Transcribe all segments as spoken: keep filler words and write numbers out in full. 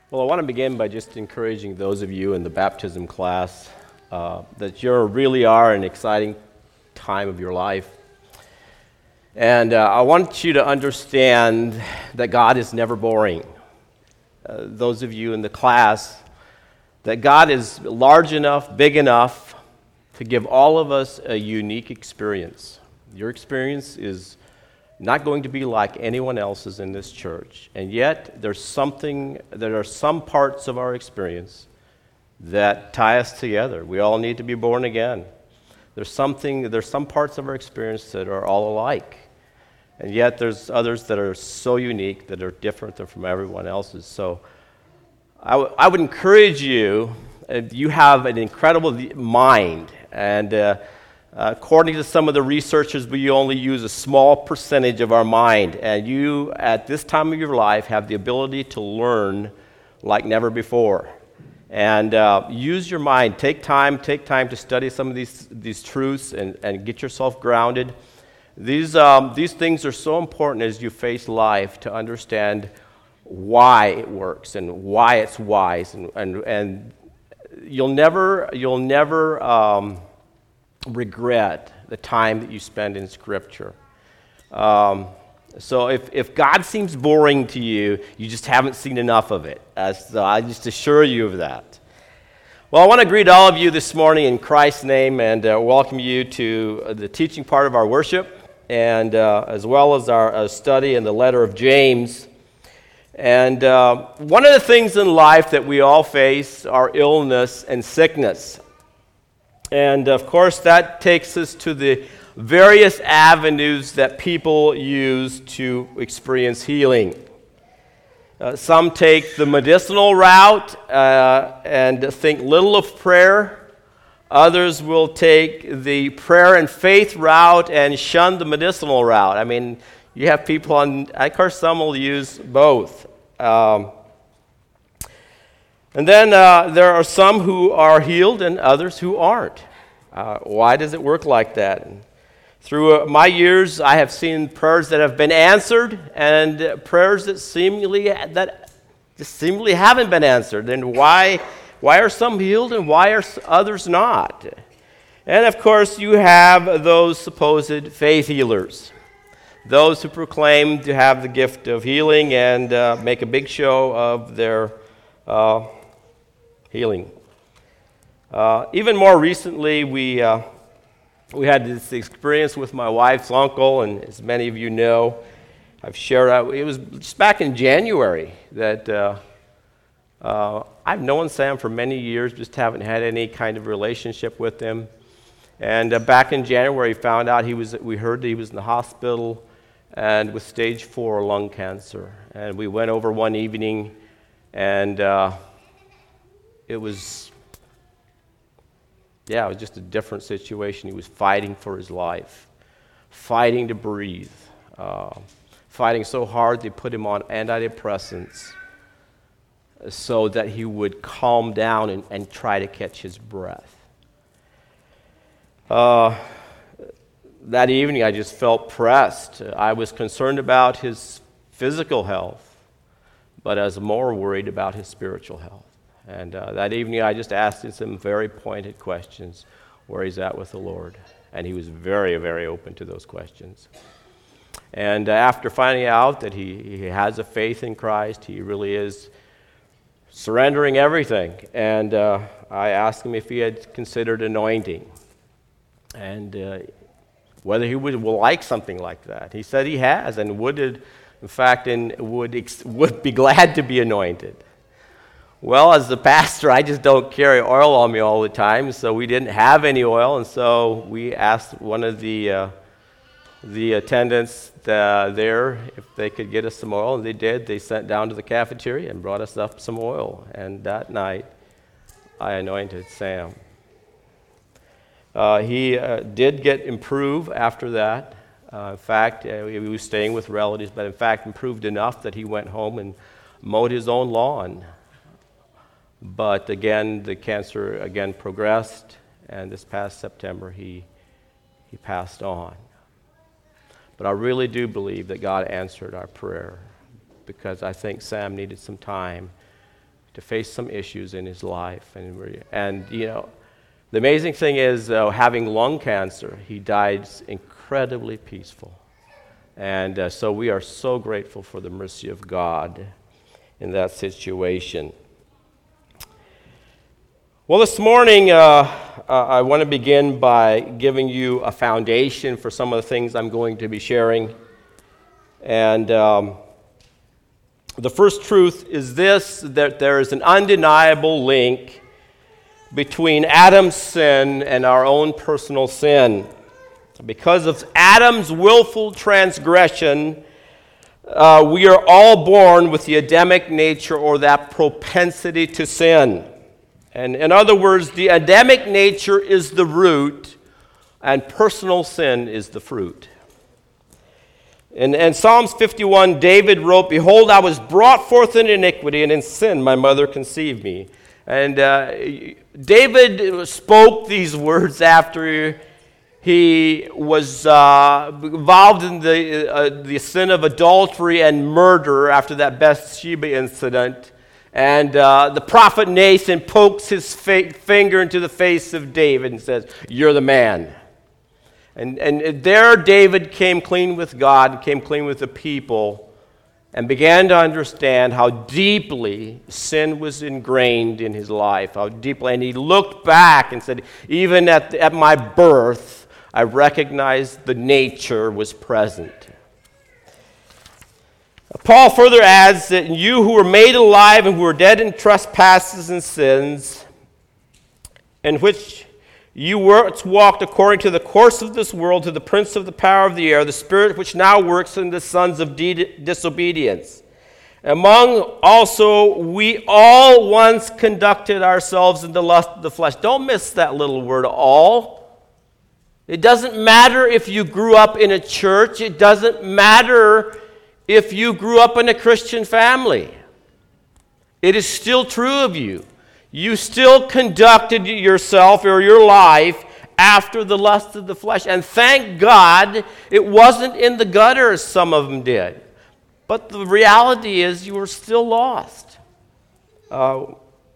Well, I want to begin by just encouraging those of you in the baptism class uh, that you really are an exciting time of your life. And uh, I want you to understand that God is never boring. Uh, those of you in the class, that God is large enough, big enough to give all of us a unique experience. Your experience is not going to be like anyone else's in this church. And yet, there's something, there are some parts of our experience that tie us together. We all need to be born again. There's something, there's some parts of our experience that are all alike. And yet, there's others that are so unique that are different than from everyone else's. So, I, w- I would encourage you, uh, you have an incredible mind, and uh, Uh, according to some of the researchers, we only use a small percentage of our mind, and you, at this time of your life, have the ability to learn like never before. And uh, use your mind. Take time, take time to study some of these these truths and, and get yourself grounded. These um, these things are so important as you face life to understand why it works and why it's wise, and and, and you'll never you'll never. Um, regret the time that you spend in Scripture. Um, so if, if God seems boring to you, you just haven't seen enough of it. Uh, so I just assure you of that. Well, I want to greet all of you this morning in Christ's name and uh, welcome you to the teaching part of our worship, and uh, as well as our uh, study in the letter of James. And uh, one of the things in life that we all face are illness and sickness. And of course, that takes us to the various avenues that people use to experience healing. Uh, some take the medicinal route uh, and think little of prayer. Others will take the prayer and faith route and shun the medicinal route. I mean, you have people on, of course, some will use both. Um, And then uh, there are some who are healed and others who aren't. Uh, why does it work like that? And through uh, my years, I have seen prayers that have been answered and uh, prayers that seemingly that just seemingly haven't been answered. And why? Why are some healed and why are others not? And of course, you have those supposed faith healers, those who proclaim to have the gift of healing and uh, make a big show of their Uh, healing. Uh, even more recently, we uh, we had this experience with my wife's uncle, and as many of you know, I've shared out. It was just back in January that uh, uh, I've known Sam for many years, just haven't had any kind of relationship with him. And uh, back in January, found out he was. We heard that he was in the hospital and with stage four lung cancer. And we went over one evening. And uh, it was, yeah, it was just a different situation. He was fighting for his life, fighting to breathe, uh, fighting so hard they put him on antidepressants so that he would calm down and, and try to catch his breath. Uh, that evening, I just felt pressed. I was concerned about his physical health, but I was more worried about his spiritual health. And uh, that evening, I just asked him some very pointed questions where he's at with the Lord. And he was very, very open to those questions. And uh, after finding out that he, he has a faith in Christ, he really is surrendering everything. And uh, I asked him if he had considered anointing and uh, whether he would, would like something like that. He said he has and would it, In fact, and would ex- would be glad to be anointed. Well, as the pastor, I just don't carry oil on me all the time, so we didn't have any oil, and so we asked one of the uh, the attendants uh, there if they could get us some oil, and they did. They sent down to the cafeteria and brought us up some oil, and that night I anointed Sam. Uh, he uh, did get improved after that. Uh, in fact, uh, he was staying with relatives, but in fact improved enough that he went home and mowed his own lawn. But again, the cancer again progressed, and this past September he he passed on. But I really do believe that God answered our prayer, because I think Sam needed some time to face some issues in his life. And, we- and you know, the amazing thing is, uh, having lung cancer, he died incredibly peaceful. And uh, so we are so grateful for the mercy of God in that situation. Well, this morning, uh, uh, I want to begin by giving you a foundation for some of the things I'm going to be sharing. And um, the first truth is this, that there is an undeniable link between Adam's sin and our own personal sin. Because of Adam's willful transgression, uh, we are all born with the Adamic nature, or that propensity to sin. And in other words, the Adamic nature is the root, and personal sin is the fruit. In, in Psalms fifty-one, David wrote, "Behold, I was brought forth in iniquity, and in sin my mother conceived me." And uh, David spoke these words after he was uh, involved in the, uh, the sin of adultery and murder after that Bathsheba incident. And uh, the prophet Nathan pokes his fa- finger into the face of David and says, "You're the man." And, and there David came clean with God, came clean with the people, and began to understand how deeply sin was ingrained in his life, how deeply. And he looked back and said, even at, at my birth, I recognized the nature was present. Paul further adds that you who were made alive and who were dead in trespasses and sins, in which you once walked according to the course of this world, to the prince of the power of the air, the spirit which now works in the sons of de- disobedience. Among also we all once conducted ourselves in the lust of the flesh. Don't miss that little word, all. It doesn't matter if you grew up in a church. It doesn't matter if you grew up in a Christian family. It is still true of you. You still conducted yourself or your life after the lust of the flesh. And thank God it wasn't in the gutter as some of them did. But the reality is you were still lost. Uh,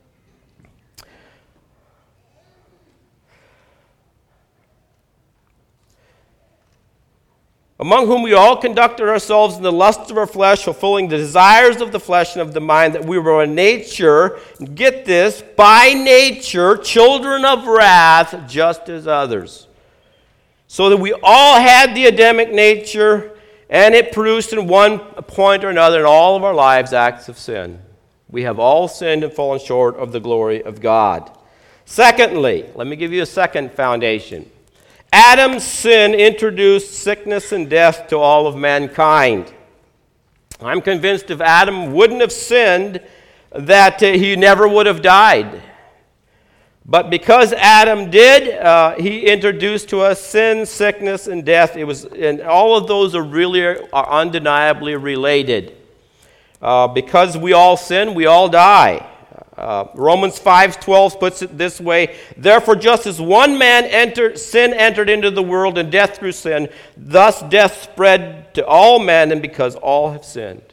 Among whom we all conducted ourselves in the lusts of our flesh, fulfilling the desires of the flesh and of the mind, that we were in nature, get this, by nature, children of wrath, just as others. So that we all had the Adamic nature, and it produced in one point or another in all of our lives acts of sin. We have all sinned and fallen short of the glory of God. Secondly, let me give you a second foundation. Adam's sin introduced sickness and death to all of mankind. I'm convinced if Adam wouldn't have sinned, that uh, he never would have died. But because Adam did, uh, he introduced to us sin, sickness, and death. It was, and all of those are really are undeniably related. Uh, because we all sin, we all die. Uh, Romans five twelve puts it this way, "Therefore just as one man entered, sin entered into the world, and death through sin, thus death spread to all men, and because all have sinned."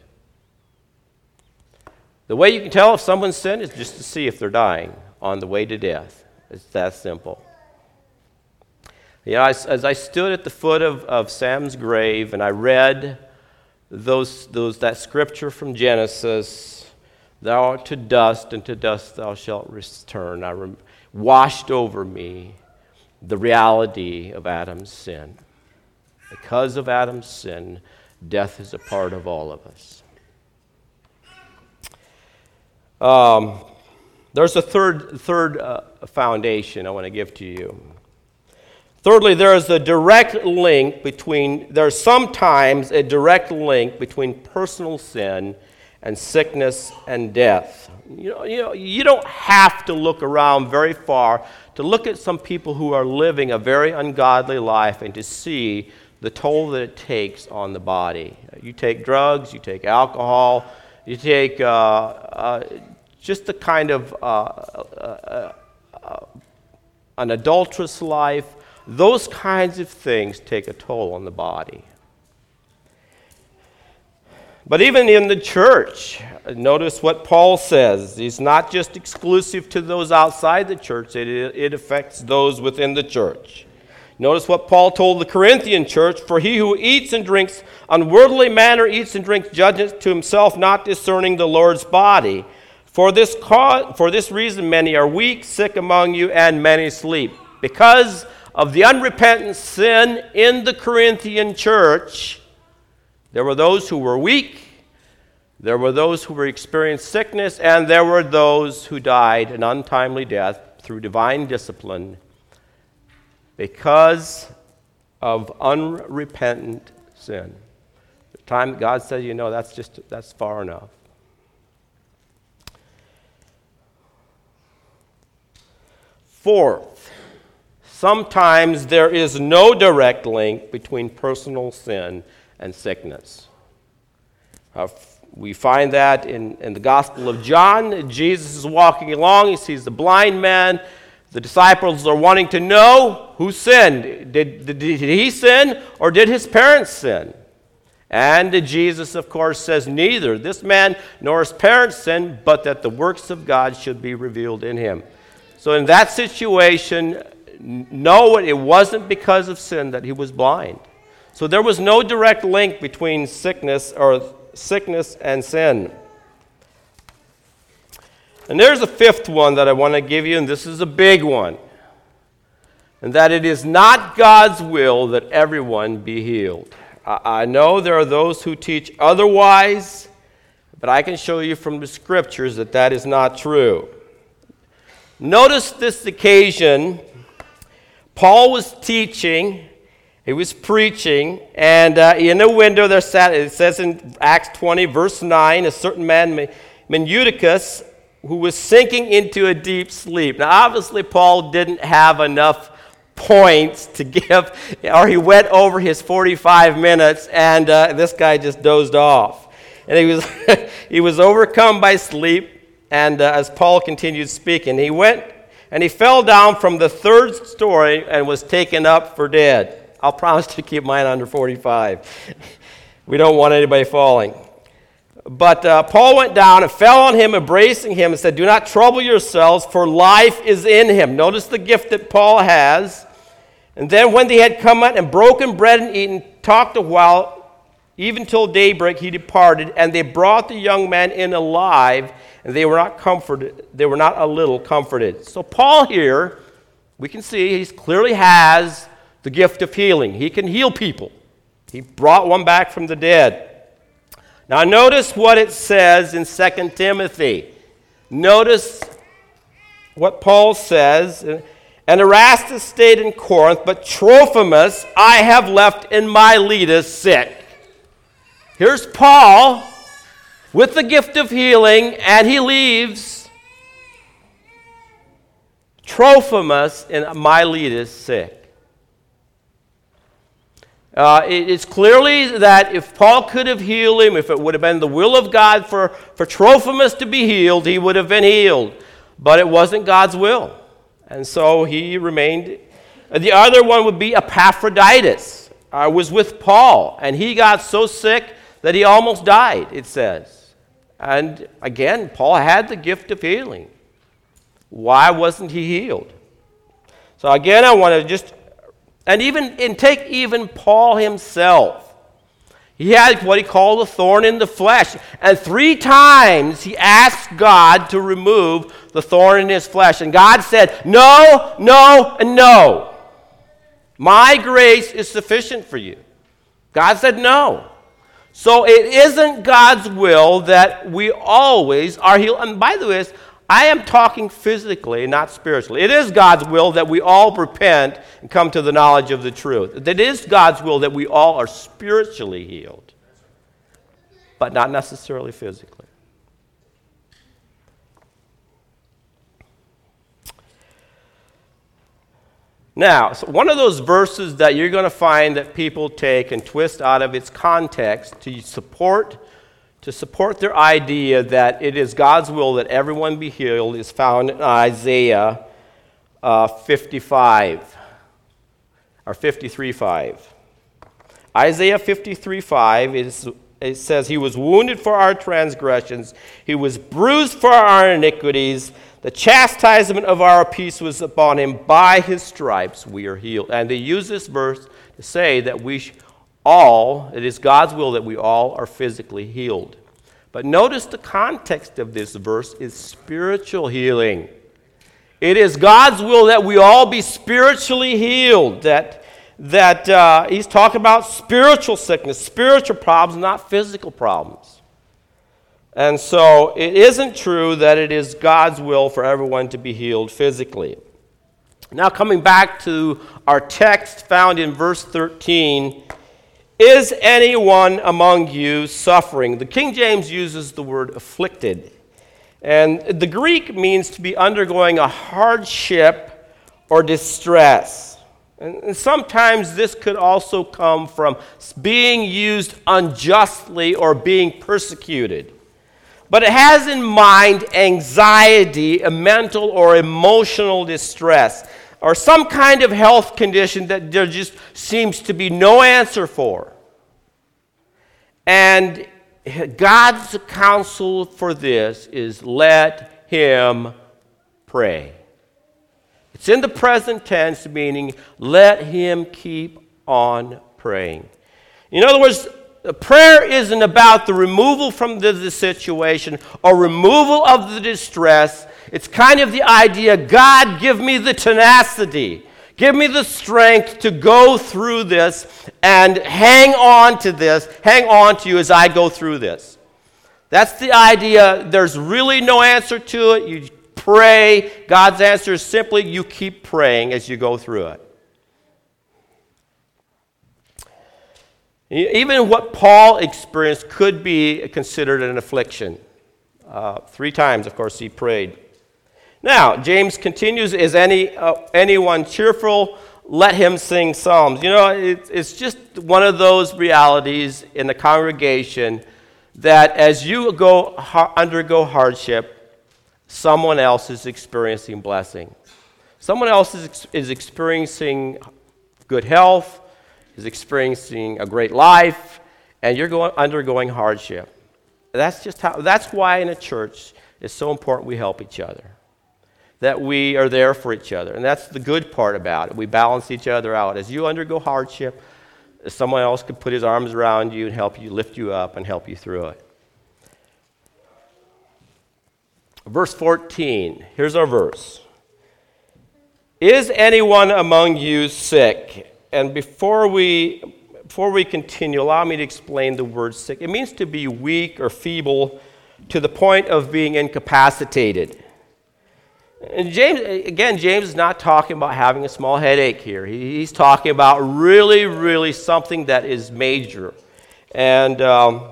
The way you can tell if someone's sinned is just to see if they're dying on the way to death. It's that simple. You know, as, as I stood at the foot of, of Sam's grave and I read those, those that scripture from Genesis, "Thou art to dust, and to dust thou shalt return," I rem- washed over me the reality of Adam's sin. Because of Adam's sin, death is a part of all of us. Um, there's a third, third uh, foundation I want to give to you. Thirdly, there is a direct link between, there's sometimes a direct link between personal sin and sickness and death. You know, you know, you don't have to look around very far to look at some people who are living a very ungodly life and to see the toll that it takes on the body. You take drugs, you take alcohol, you take uh, uh, just the kind of uh, uh, uh, an adulterous life. Those kinds of things take a toll on the body. But even in the church, notice what Paul says. It's not just exclusive to those outside the church. It, it affects those within the church. Notice what Paul told the Corinthian church, "For he who eats and drinks unworthily manner eats and drinks judgment to himself, not discerning the Lord's body. For this cause, for this reason many are weak, sick among you, and many sleep." Because of the unrepentant sin in the Corinthian church, there were those who were weak, there were those who experienced sickness, and there were those who died an untimely death through divine discipline because of unrepentant sin. The time that God said, you know, that's just, that's far enough. Fourth, sometimes there is no direct link between personal sin and sickness. Uh, we find that in, in the Gospel of John. Jesus is walking along. He sees the blind man. The disciples are wanting to know who sinned. Did, did, did he sin or did his parents sin? And Jesus, of course, says neither this man nor his parents sinned, but that the works of God should be revealed in him. So in that situation, no, it wasn't because of sin that he was blind. So there was no direct link between sickness or sickness and sin. And there's a fifth one that I want to give you, and this is a big one. And that it is not God's will that everyone be healed. I, I know there are those who teach otherwise, but I can show you from the scriptures that that is not true. Notice this occasion, Paul was teaching, he was preaching, and uh, in a window there sat, it says in Acts twenty, verse nine, a certain man, Eutychus, who was sinking into a deep sleep. Now, obviously, Paul didn't have enough points to give, or he went over his forty-five minutes, and uh, this guy just dozed off. And he was he was overcome by sleep, and uh, as Paul continued speaking, he went and he fell down from the third story and was taken up for dead. I'll promise to keep mine under forty-five. We don't want anybody falling. But uh, Paul went down and fell on him, embracing him, and said, "Do not trouble yourselves, for life is in him." Notice the gift that Paul has. And then when they had come out and broken bread and eaten, talked a while, even till daybreak, he departed. And they brought the young man in alive, and they were not comforted. They were not a little comforted. So Paul here, we can see he clearly has the gift of healing. He can heal people. He brought one back from the dead. Now notice what it says in Second Timothy. Notice what Paul says. "And Erastus stayed in Corinth, but Trophimus I have left in Miletus sick." Here's Paul with the gift of healing, and he leaves Trophimus in Miletus sick. Uh, it, it's clearly that if Paul could have healed him, if it would have been the will of God for, for Trophimus to be healed, he would have been healed. But it wasn't God's will. And so he remained. The other one would be Epaphroditus. I was with Paul, and he got so sick that he almost died, it says. And again, Paul had the gift of healing. Why wasn't he healed? So again, I want to just... And even and take even Paul himself. He had what he called a thorn in the flesh. And three times he asked God to remove the thorn in his flesh. And God said, "No, no, and no. My grace is sufficient for you." God said no. So it isn't God's will that we always are healed. And by the way, I am talking physically, not spiritually. It is God's will that we all repent and come to the knowledge of the truth. It is God's will that we all are spiritually healed, but not necessarily physically. Now, so one of those verses that you're going to find that people take and twist out of its context to support to support their idea that it is God's will that everyone be healed is found in Isaiah uh, fifty-five, or fifty-three five. Isaiah fifty-three five is it says, he was wounded for our transgressions, he was bruised for our iniquities, the chastisement of our peace was upon him, by his stripes we are healed. And they use this verse to say that we all, it is God's will that we all are physically healed. But notice the context of this verse is spiritual healing. It is God's will that we all be spiritually healed, that that uh, he's talking about spiritual sickness, spiritual problems, not physical problems. And so it isn't true that it is God's will for everyone to be healed physically. Now coming back to our text found in verse thirteen, is anyone among you suffering? The King James uses the word afflicted. And the Greek means to be undergoing a hardship or distress. And sometimes this could also come from being used unjustly or being persecuted. But it has in mind anxiety, a mental or emotional distress, or some kind of health condition that there just seems to be no answer for. And God's counsel for this is let him pray. It's in the present tense, meaning let him keep on praying. In other words, prayer isn't about the removal from the, the situation or removal of the distress. It's kind of the idea, God, give me the tenacity. Give me the strength to go through this and hang on to this, hang on to you as I go through this. That's the idea. There's really no answer to it. You pray. God's answer is simply you keep praying as you go through it. Even what Paul experienced could be considered an affliction. Uh, three times, of course, he prayed. Now, James continues, is any uh, anyone cheerful? Let him sing psalms. You know, it, it's just one of those realities in the congregation that as you go ha- undergo hardship, someone else is experiencing blessing. Someone else is, ex- is experiencing good health, is experiencing a great life, and you're going undergoing hardship. That's just how. That's why in a church it's so important we help each other, that we are there for each other, and that's the good part about it. We balance each other out. As you undergo hardship, someone else could put his arms around you and help you, lift you up, and help you through it. Verse fourteen, here's our verse. Is anyone among you sick? And before we, before we continue, allow me to explain the word sick. It means to be weak or feeble to the point of being incapacitated. And James, again, James is not talking about having a small headache here. He's talking about really, really something that is major. And um,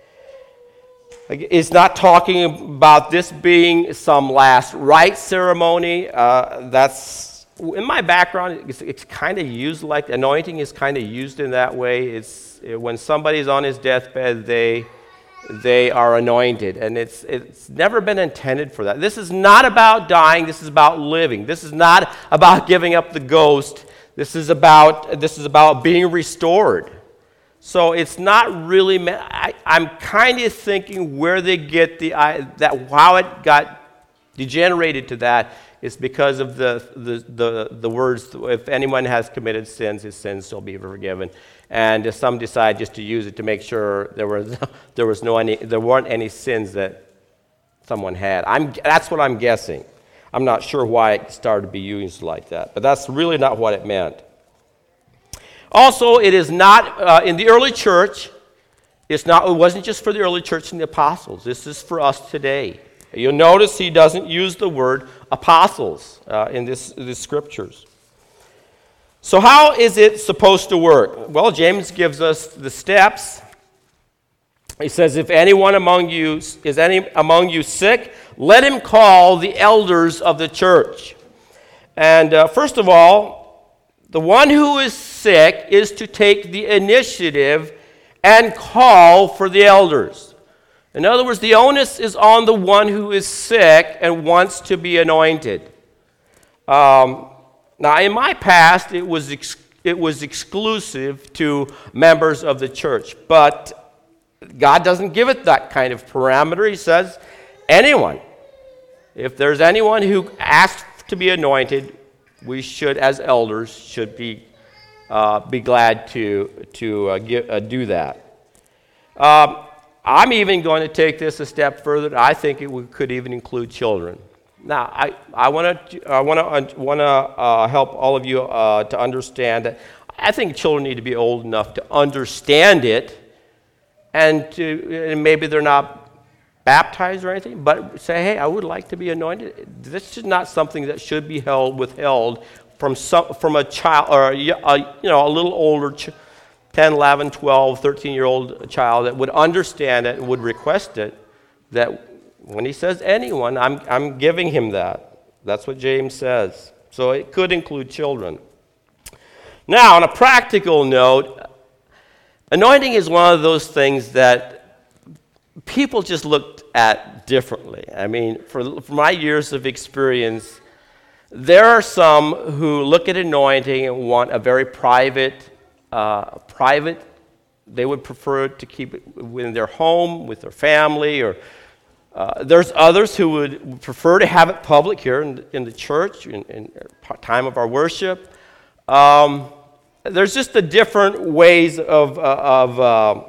it's not talking about this being some last rite ceremony. Uh, that's, in my background, it's, it's kind of used like, anointing is kind of used in that way. It's when somebody's on his deathbed, they... they are anointed, and it's it's never been intended for that. This is not about dying. This is about living. This is not about giving up the ghost. This is about this is about being restored. So it's not really. I, I'm kind of thinking where they get the I, that how it got degenerated to that is because of the the the, the words. If anyone has committed sins, his sins shall be forgiven. And some decide just to use it to make sure there was there was no any there weren't any sins that someone had. I'm that's what I'm guessing. I'm not sure why it started to be used like that, but that's really not what it meant. Also, it is not uh, in the early church. It's not. It wasn't just for the early church and the apostles. This is for us today. You'll notice he doesn't use the word apostles uh, in this the scriptures. So how is it supposed to work? Well, James gives us the steps. He says, if anyone among you is any among you sick, let him call the elders of the church. And uh, first of all, the one who is sick is to take the initiative and call for the elders. In other words, the onus is on the one who is sick and wants to be anointed. Um, Now, in my past, it was ex- it was exclusive to members of the church, but God doesn't give it that kind of parameter. He says, anyone. If there's anyone who asks to be anointed, we should, as elders, should be uh, be glad to to uh, give, uh, do that. Um, I'm even going to take this a step further. I think it would, could even include children. Now, I I want to I want to want to uh, help all of you uh, to understand that I think children need to be old enough to understand it, and to and maybe they're not baptized or anything, but say, hey, I would like to be anointed. This is not something that should be held withheld from some from a child or a, a, you know a little older ch- ten, eleven, twelve, thirteen year old child that would understand it and would request it. That when he says anyone, I'm I'm giving him that. That's what James says. So it could include children. Now, on a practical note, anointing is one of those things that people just looked at differently. I mean, for, for my years of experience, there are some who look at anointing and want a very private, uh, private. They would prefer to keep it within their home, with their family, or uh, there's others who would prefer to have it public here in, in the church, in, in time of our worship. Um, there's just the different ways of uh, of uh,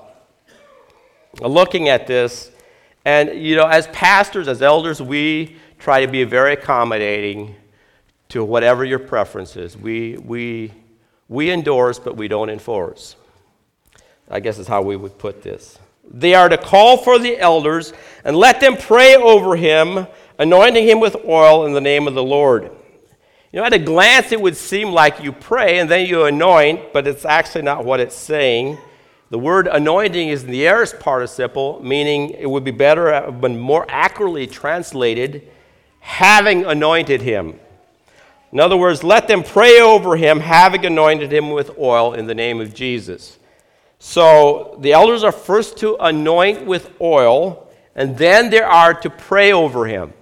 looking at this. And, you know, as pastors, as elders, we try to be very accommodating to whatever your preference is. We, we, we endorse, but we don't enforce. I guess is how we would put this. They are to call for the elders and let them pray over him, anointing him with oil in the name of the Lord. You know, at a glance, it would seem like you pray and then you anoint, but it's actually not what it's saying. The word anointing is in the aorist participle, meaning it would be better, but more accurately translated, having anointed him. In other words, let them pray over him, having anointed him with oil in the name of Jesus. So the elders are first to anoint with oil, and then they are to pray over him.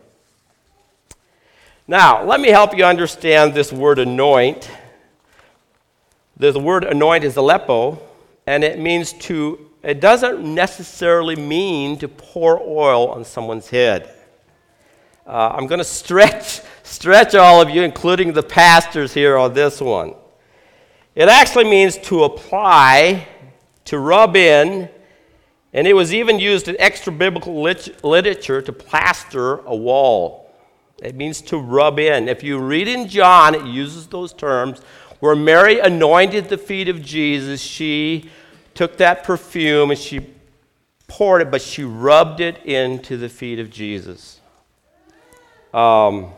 Now, let me help you understand this word anoint. The word anoint is alepo. And it means to, it doesn't necessarily mean to pour oil on someone's head. Uh, I'm going to stretch, stretch all of you, including the pastors here on this one. It actually means to apply, to rub in, and it was even used in extra biblical lit- literature to plaster a wall. It means to rub in. If you read in John, it uses those terms. Where Mary anointed the feet of Jesus, she took that perfume and she poured it, but she rubbed it into the feet of Jesus. Um,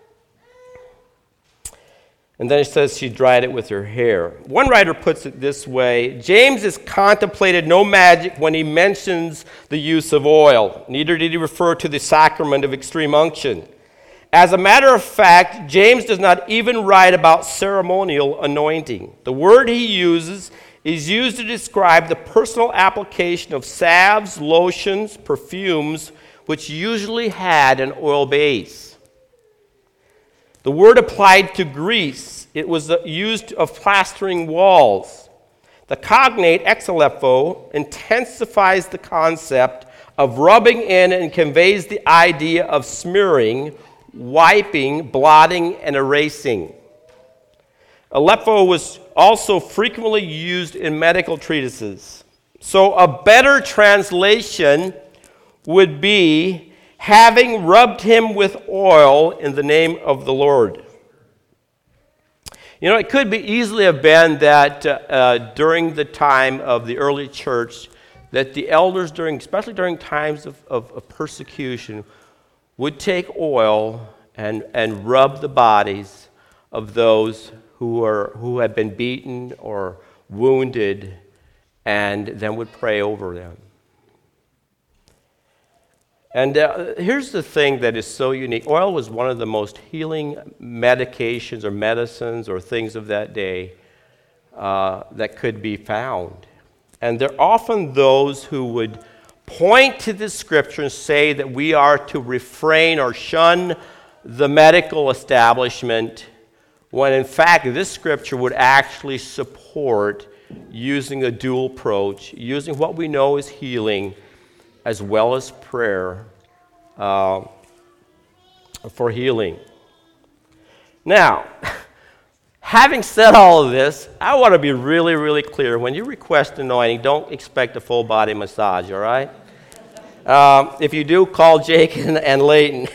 and then it says she dried it with her hair. One writer puts it this way: James has contemplated no magic when he mentions the use of oil. Neither did he refer to the sacrament of extreme unction. As a matter of fact, James does not even write about ceremonial anointing. The word he uses is used to describe the personal application of salves, lotions, perfumes, which usually had an oil base. The word applied to grease. It was used of plastering walls. The cognate exalepho intensifies the concept of rubbing in and conveys the idea of smearing, wiping, blotting, and erasing. Aleppo was also frequently used in medical treatises. So a better translation would be having rubbed him with oil in the name of the Lord. You know, it could be easily have been that uh, during the time of the early church, that the elders, during, especially during times of, of, of persecution, would take oil and, and rub the bodies of those who are who had been beaten or wounded, and then would pray over them. And uh, here's the thing that is so unique. Oil was one of the most healing medications or medicines or things of that day uh, that could be found. And there are often those who would point to the scripture and say that we are to refrain or shun the medical establishment, when in fact this scripture would actually support using a dual approach, using what we know is healing as well as prayer uh, for healing. Now, having said all of this, I want to be really, really clear. When you request anointing, don't expect a full body massage, all right? Um, if you do, call Jake and, and Leighton.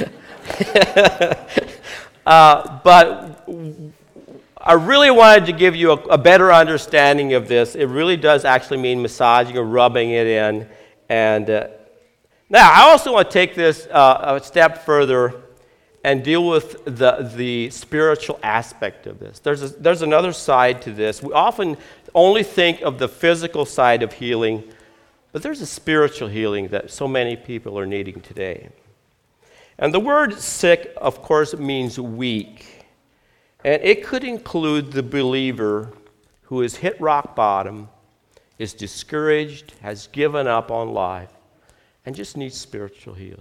uh, but I really wanted to give you a, a better understanding of this. It really does actually mean massaging or rubbing it in. And uh, now, I also want to take this uh, a step further and deal with the, the spiritual aspect of this. There's, a, there's another side to this. We often only think of the physical side of healing, but there's a spiritual healing that so many people are needing today. And the word sick, of course, means weak. And it could include the believer who has hit rock bottom, is discouraged, has given up on life, and just needs spiritual healing.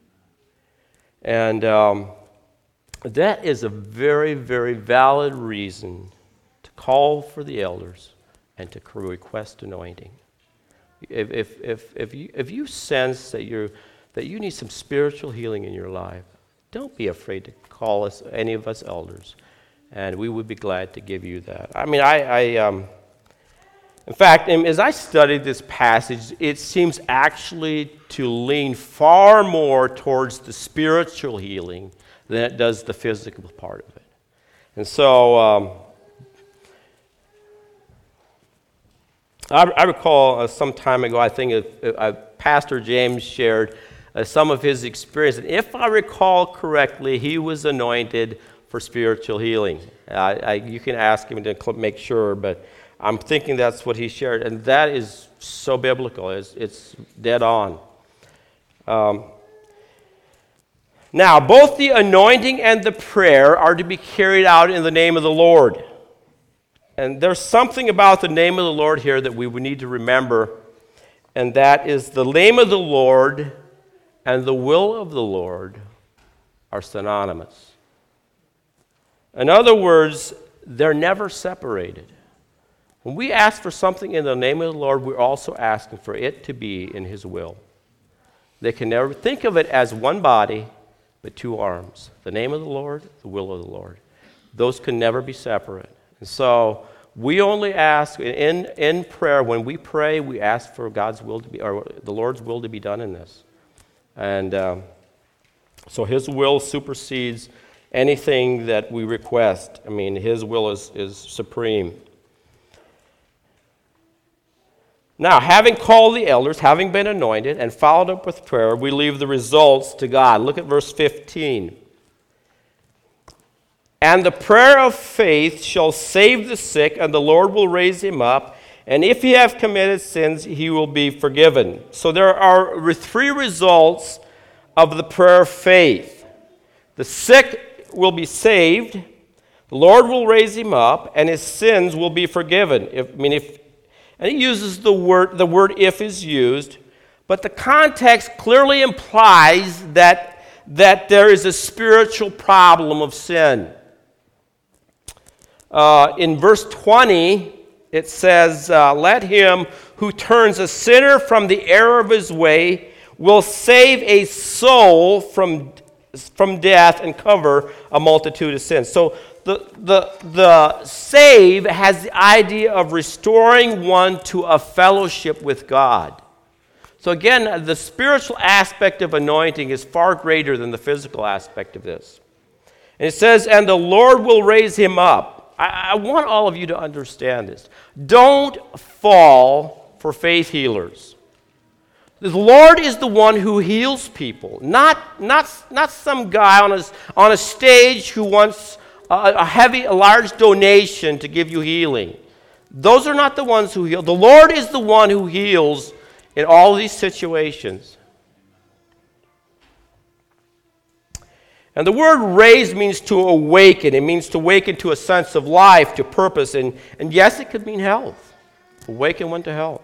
And um, that is a very, very valid reason to call for the elders and to request anointing. If, if, if, if, you, if you sense that, you're, that you need some spiritual healing in your life, don't be afraid to call us, any of us elders, and we would be glad to give you that. I mean, I, I um, in fact, as I studied this passage, it seems actually to lean far more towards the spiritual healing than it does the physical part of it. And so, um, I, I recall uh, some time ago, I think uh, uh, Pastor James shared uh, some of his experience. And if I recall correctly, he was anointed for spiritual healing. I, I, you can ask him to make sure, but I'm thinking that's what he shared, and that is so biblical. It's, it's dead on. Um, now, both the anointing and the prayer are to be carried out in the name of the Lord. And there's something about the name of the Lord here that we would need to remember, and that is the name of the Lord and the will of the Lord are synonymous. In other words, they're never separated. When we ask for something in the name of the Lord, we're also asking for it to be in His will. They can never think of it as one body, but two arms. The name of the Lord, the will of the Lord. Those can never be separate. And so we only ask, in, in prayer, when we pray, we ask for God's will to be, or the Lord's will to be done in this. And um, so His will supersedes anything that we request. I mean, His will is, is supreme. Now, having called the elders, having been anointed, and followed up with prayer, we leave the results to God. Look at verse fifteen. And the prayer of faith shall save the sick, and the Lord will raise him up. And if he have committed sins, he will be forgiven. So there are three results of the prayer of faith. The sick will be saved, the Lord will raise him up, and his sins will be forgiven. If, I mean, if And he uses the word, the word if is used, but the context clearly implies that, that there is a spiritual problem of sin. Uh, in verse twenty, it says, uh, let him who turns a sinner from the error of his way will save a soul from, from death and cover a multitude of sins. So The, the, the save has the idea of restoring one to a fellowship with God. So again, the spiritual aspect of anointing is far greater than the physical aspect of this. And it says, and the Lord will raise him up. I, I want all of you to understand this. Don't fall for faith healers. The Lord is the one who heals people, not, not, not some guy on a, on a stage who wants a heavy, a large donation to give you healing. Those are not the ones who heal. The Lord is the one who heals in all these situations. And the word raise means to awaken. It means to awaken to a sense of life, to purpose. And, and yes, it could mean health. Awaken one to health.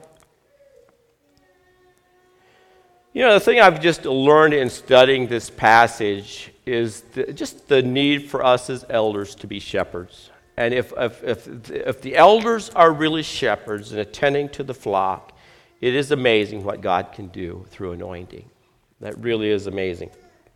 You know, the thing I've just learned in studying this passage is the, just the need for us as elders to be shepherds. And if, if, if, if the elders are really shepherds and attending to the flock, it is amazing what God can do through anointing. That really is amazing.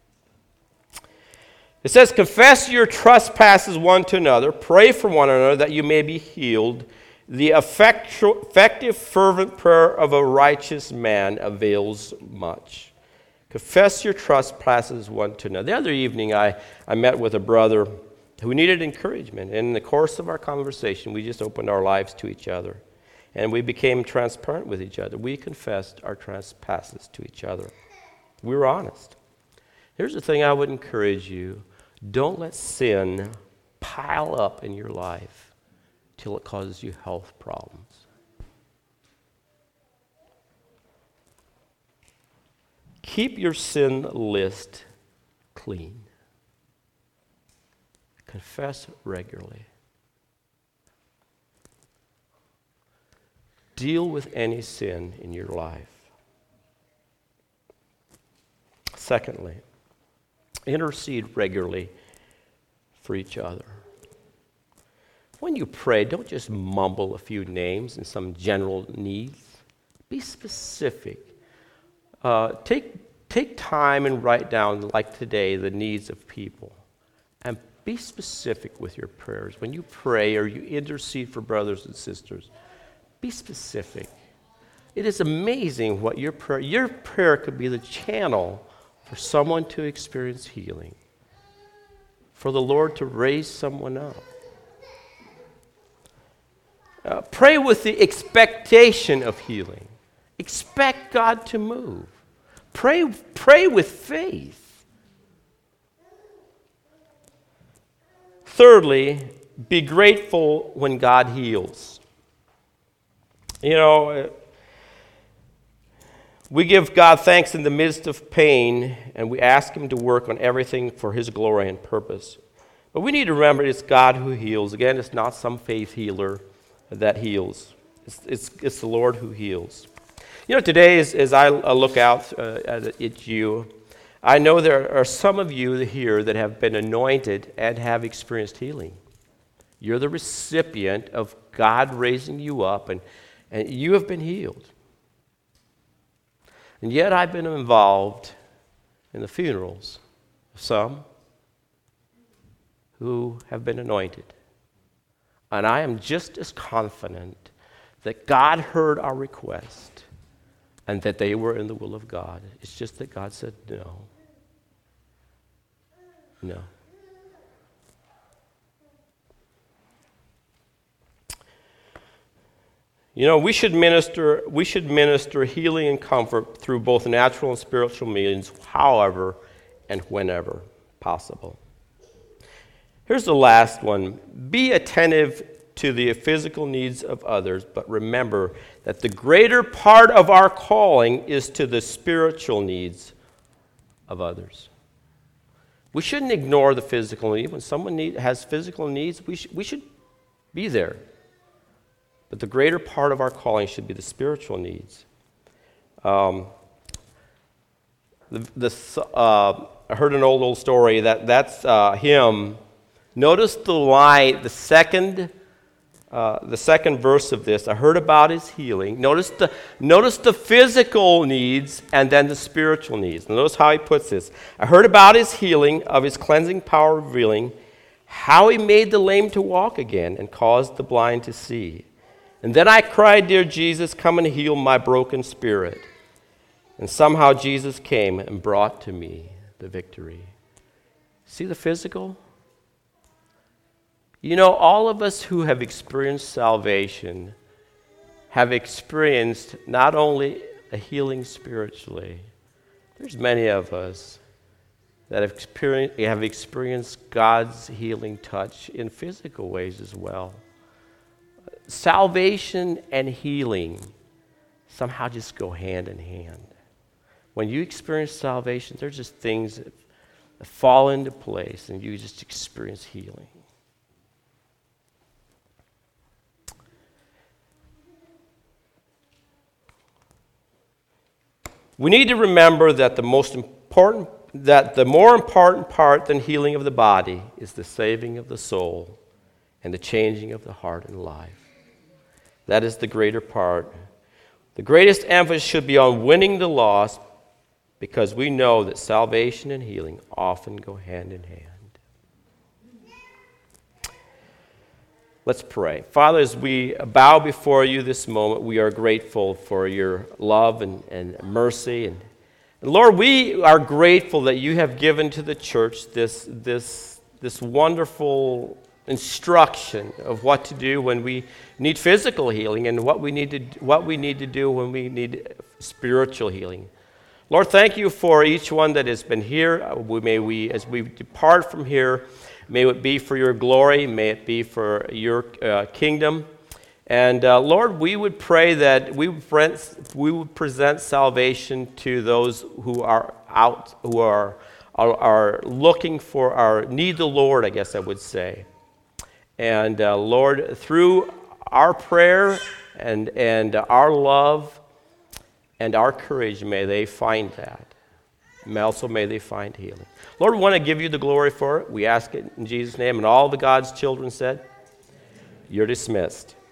It says, confess your trespasses one to another, pray for one another that you may be healed. The effectu- effective, fervent prayer of a righteous man avails much. Confess your trespasses one to another. The other evening, I, I met with a brother who needed encouragement. And in the course of our conversation, we just opened our lives to each other. And we became transparent with each other. We confessed our trespasses to each other. We were honest. Here's the thing I would encourage you. Don't let sin pile up in your life till it causes you health problems. Keep your sin list clean. Confess regularly. Deal with any sin in your life. Secondly, intercede regularly for each other. When you pray, don't just mumble a few names and some general needs. Be specific. Uh, take, take time and write down, like today, the needs of people. And be specific with your prayers. When you pray or you intercede for brothers and sisters, be specific. It is amazing what your prayer, your prayer could be the channel for someone to experience healing, for the Lord to raise someone up. Uh, pray with the expectation of healing. Expect God to move. Pray, pray with faith. Thirdly, be grateful when God heals. You know, we give God thanks in the midst of pain, and we ask Him to work on everything for His glory and purpose. But we need to remember it's God who heals. Again, it's not some faith healer that heals. It's, it's, it's the Lord who heals. You know, today, as, as I look out uh, at, at you, I know there are some of you here that have been anointed and have experienced healing. You're the recipient of God raising you up, and, and you have been healed. And yet I've been involved in the funerals of some who have been anointed. And I am just as confident that God heard our request and that they were in the will of God. It's just that God said no. No. You know, we should minister, we should minister healing and comfort through both natural and spiritual means, however and whenever possible. Here's the last one. Be attentive to the physical needs of others, but remember that the greater part of our calling is to the spiritual needs of others. We shouldn't ignore the physical need. When someone need, has physical needs, we, sh- we should be there. But the greater part of our calling should be the spiritual needs. Um, the, the, uh, I heard an old, old story that that's uh, hymn. Notice the line, the second, uh, the second verse of this. I heard about his healing. Notice the, notice the physical needs and then the spiritual needs. Notice how he puts this. I heard about his healing, of his cleansing power revealing, how he made the lame to walk again and caused the blind to see. And then I cried, dear Jesus, come and heal my broken spirit. And somehow Jesus came and brought to me the victory. See the physical? You know, all of us who have experienced salvation have experienced not only a healing spiritually, there's many of us that have experienced, have experienced God's healing touch in physical ways as well. Salvation and healing somehow just go hand in hand. When you experience salvation, there's just things that fall into place and you just experience healing. We need to remember that the most important, that the more important part than healing of the body is the saving of the soul and the changing of the heart and life. That is the greater part. The greatest emphasis should be on winning the lost, because we know that salvation and healing often go hand in hand. Let's pray. Father, as we bow before you this moment, we are grateful for your love and, and mercy. And, and Lord, we are grateful that you have given to the church this, this, this wonderful instruction of what to do when we need physical healing and what we need to, what we need to do when we need spiritual healing. Lord, thank you for each one that has been here. May we, as we depart from here, may it be for your glory. May it be for your uh, kingdom. And uh, Lord, we would pray that we would, present, we would present salvation to those who are out, who are, are, are looking for our, need the Lord, I guess I would say. And uh, Lord, through our prayer and, and our love and our courage, may they find that. And also may they find healing. Lord, we want to give you the glory for it. We ask it in Jesus' name. And all the God's children said, you're dismissed.